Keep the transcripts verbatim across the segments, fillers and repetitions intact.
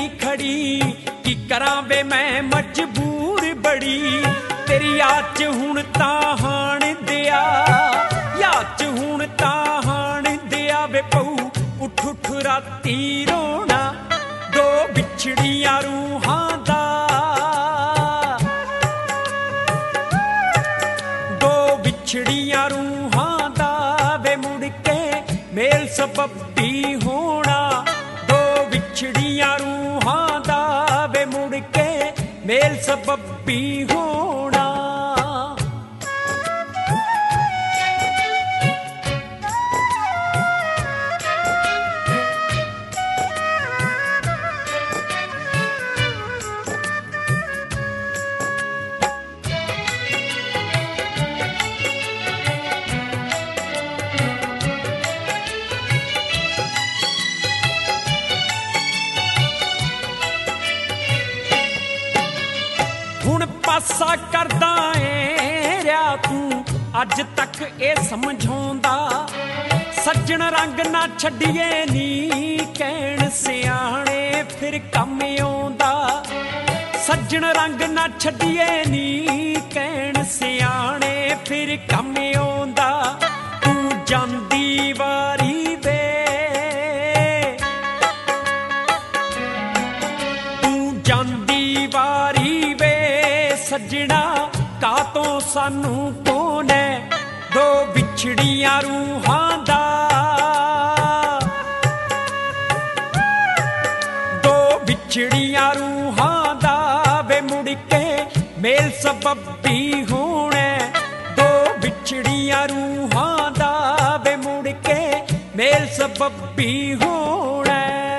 नहीं खड़ी की करां वे मैं मजबूर बड़ी तेरी याद च हुण तां हाण दिया याद च हुण तां हाण दिया वे पऊ उठ उठ राती रोना दो बिछड़ियां रूहां दा दो बिछड़ियां रूहां दा वे मुड़ के मेल सबबी होना दो बिछड़ियां रूहां दा वे मुड़ के मेल सबबी होना पासा करदा ए रिया तू अज तक ए समझाउंदा सज्जण रंग ना छड्डिए नी कहण सियाणे फिर कम आउंदा सज्जण रंग ना छड्डिए नी कहण सियाणे फिर कम आउंदा तू जांदी वारी वे तू जांदी वारी सज्जणा कातों सानू कौन है दो बिछड़ियां रूहां दा दो बिछड़ियां रूहां दा वे मुड़ के मेल सबबी होने दो बिछड़ियां रूहां दा वे मुड़ के मेल सबबी होने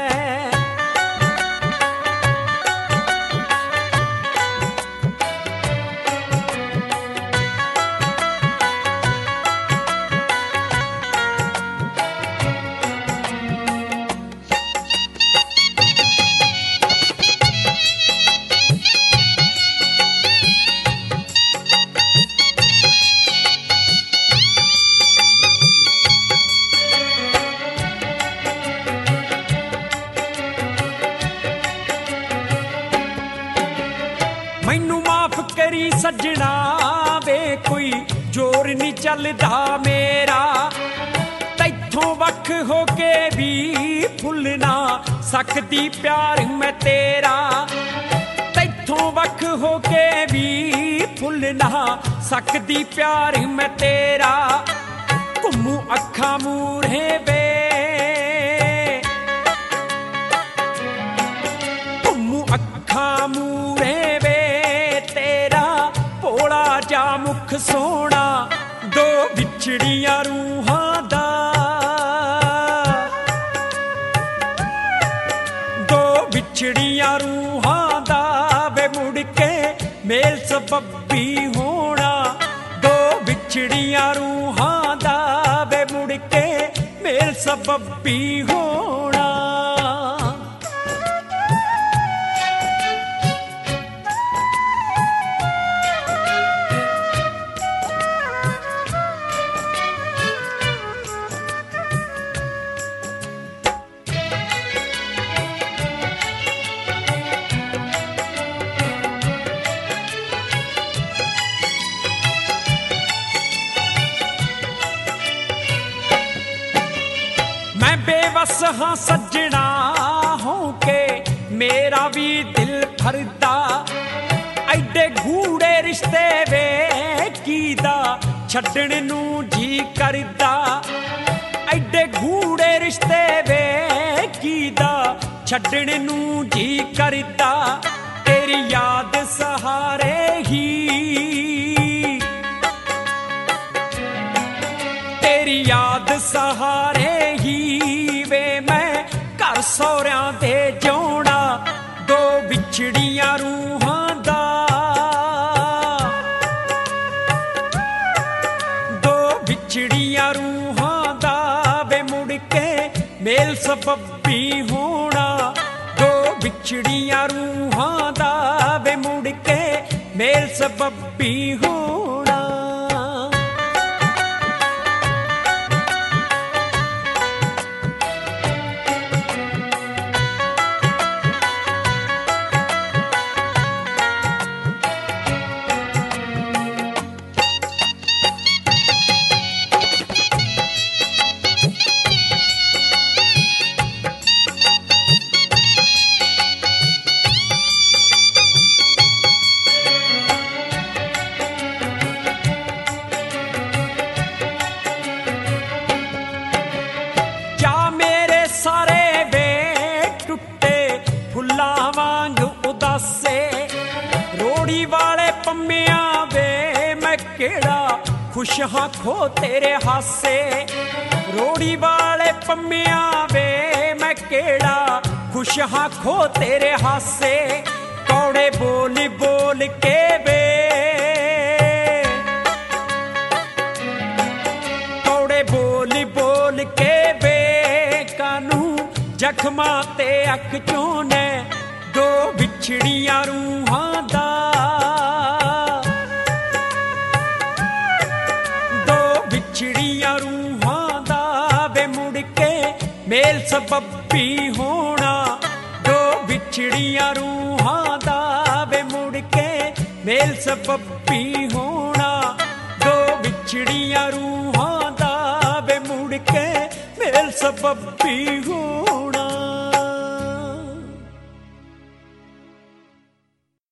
मैनू माफ करी सज्जणा वे कोई जोर नहीं चलदा मेरा तैथों वख हो के भी भुलना सकदी प्यार मैं तेरा तैथों वख हो के भी भुलना सकदी प्यार मैं तेरा घुमू अखां मूरे वे घुमू अखां मूरे वे जा मुख सोना दो बिछड़ियां रूहां दा दो बिछड़ियां रूहां दा वे मुड़ के मेल सबबी होना दो बिछड़ियां रूहां दा वे मुड़ के मेल सबबी होना बेबस हाँ सज्जणा हो के मेरा भी दिल भरदा एडे गूढ़े रिश्ते वे कीदा छड्डण नू जी करदा एडे गूढ़े रिश्ते वे कीदा छड्डण नू जी करदा तेरी याद सहारे ही तेरी याद सहारे ही वे मैं घर सौरियां दे जोड़ा दो बिछड़ियां रूहां दा दो बिछड़ियां रूहां दा वे मुड़ के मेल सबबी होना दो बिछड़ियां रूहां दा वे मुड़ के मेल सबबी होना ਫੁੱਲਾਂ ਵਾਂਗ ਉਦਾਸੇ ਰੋੜੀ ਵਾਲੇ ਪੰਮਿਆਂ ਵੇ ਮੈਂ ਕਿਹੜਾ ਖੁਸ਼ ਹਾਂ ਖੋ ਤੇਰੇ ਹਾਸੇ ਰੋੜੀ ਵਾਲੇ ਪੰਮਿਆਂ ਵੇ ਮੈਂ ਕਿਹੜਾ ਖੁਸ਼ ਹਾਂ ਖੋ ਤੇਰੇ ਹਾਸੇ ਕੌੜੇ ਬੋਲ ਬੋਲ ਕੇ ਵੇ ਕੌੜੇ ਬੋਲ ਬੋਲ ਕੇ ਵੇ ਕਾਨੂੰ ਜ਼ਖਮਾਂ ਤੇ ਅੱਖ ਚੋਂ ਨੇ ਦੋ ਵਿਛੜੀਆਂ ਰੂਹਾਂ ਦਾ ਦੋ ਵਿਛੜੀਆਂ ਰੂਹਾਂ ਦਾ ਵੇ ਮੁੜ ਕੇ ਮੇਲ ਸਬੱਬੀ ਹੋਣਾ ਦੋ ਵਿਛੜੀਆਂ ਰੂਹਾਂ ਦਾ ਵੇ ਮੁੜ ਕੇ ਮੇਲ ਸਬੱਬੀ ਹੋਣਾ ਦੋ ਵਿਛੜੀਆਂ ਰੂਹਾਂ ਦਾ ਵੇ ਮੁੜ ਕੇ ਮੇਲ ਸਬੱਬੀ ਹੋਣਾ